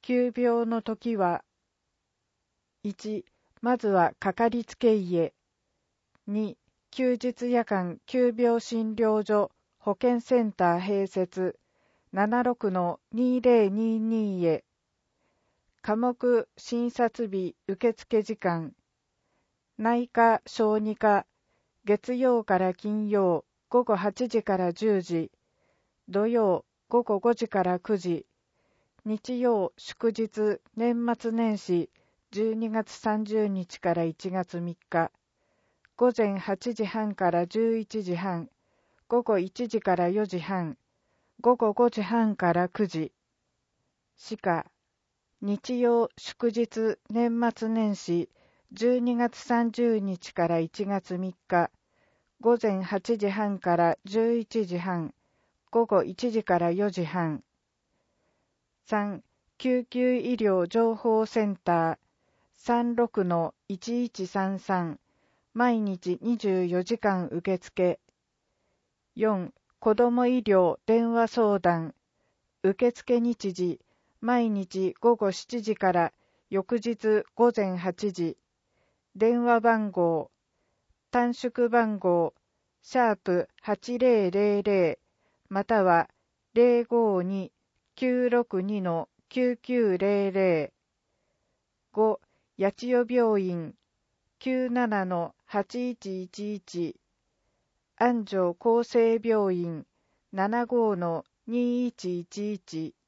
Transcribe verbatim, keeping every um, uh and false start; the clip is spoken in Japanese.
急病の時は、いち、まずはかかりつけ医へ。に、休日夜間急病診療所保健センター併設 ななろくのにぜろにに へ。科目診察日受付時間。内科小児科、月曜から金曜午後はちじからじゅうじ、土曜午後ごじからくじ、日曜祝日年末年始じゅうにがつさんじゅうにちからいちがつみっか、午前はちじはんからじゅういちじはん、午後いちじからよじはん、午後ごじはんからくじ。歯科、日曜祝日年末年始じゅうにがつさんじゅうにちからいちがつみっか、午前はちじはんからじゅういちじはん、午後いちじからよじはん。さん、救急医療情報センター さんろくのいちいちさんさん、毎日にじゅうよじかん受付。よん、子ども医療電話相談、受付日時、毎日ごごしちじから翌日ごぜんはちじ。電話番号、短縮番号、シャープはちぜろぜろぜろ、または ゼロごに きゅうろくに きゅうきゅうぜろぜろ。ご、八千代病院 きゅうななのはちいちいちいち、安城厚生病院 ななごのにいちいちいち。